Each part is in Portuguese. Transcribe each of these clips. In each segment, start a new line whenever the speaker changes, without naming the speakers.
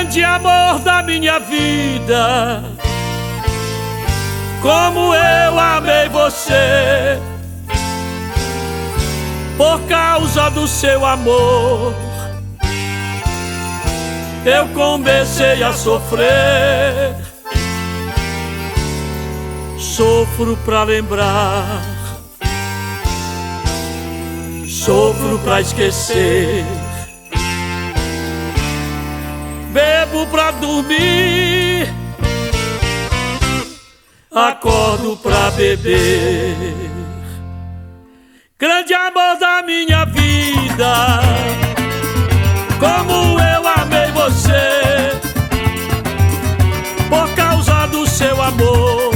Grande amor da minha vida, como eu amei você. Por causa do seu amor, eu comecei a sofrer. Sofro pra lembrar, sofro pra esquecer. Bebo pra dormir, acordo pra beber. Grande amor da minha vida, como eu amei você. Por causa do seu amor,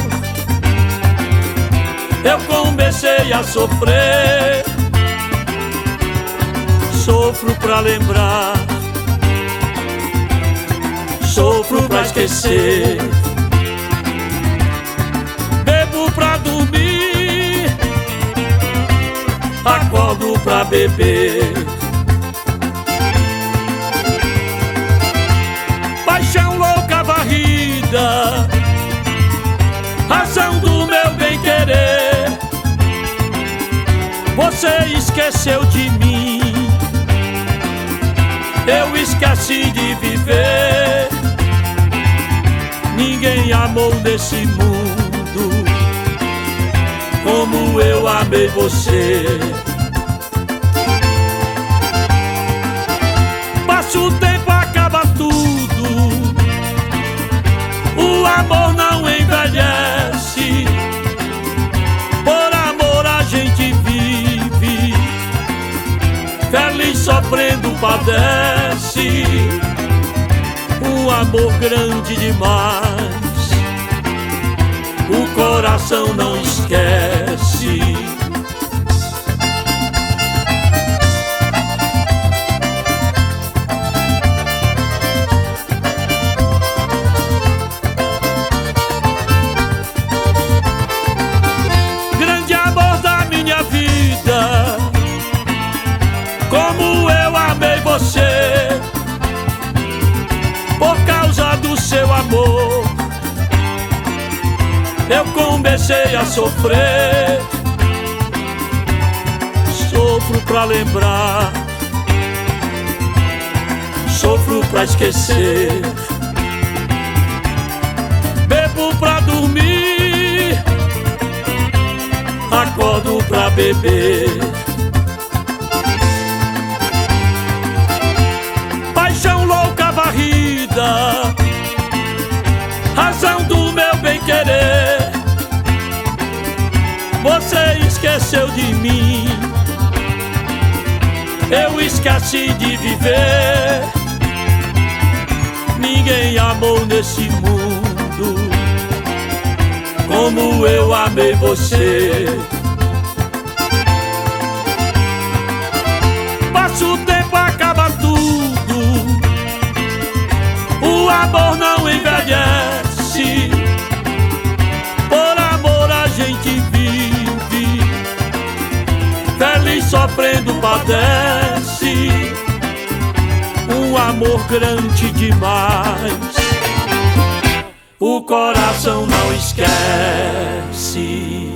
eu comecei a sofrer. Sofro pra lembrar, sofro pra esquecer. Bebo pra dormir, acordo pra beber. Paixão louca varrida, razão do meu bem-querer. Você esqueceu de mim, eu esqueci de viver. Ninguém amou nesse mundo como eu amei você. Passa o tempo, acaba tudo, o amor não envelhece. Por amor a gente vive, feliz sofrendo padece. Um amor grande demais, o coração não esquece. Grande amor da minha vida, como eu amei você. Por causa do seu amor, eu comecei a sofrer. Sofro pra lembrar, sofro pra esquecer. Bebo pra dormir, acordo pra beber. Paixão louca varrida, razão do meu bem-querer. Você esqueceu de mim, eu esqueci de viver. Ninguém amou nesse mundo como eu amei você. Passa o tempo, acaba tudo, o amor não envelhece. Por amor a gente vive, feliz sofrendo padece. Um amor grande demais, o coração não esquece.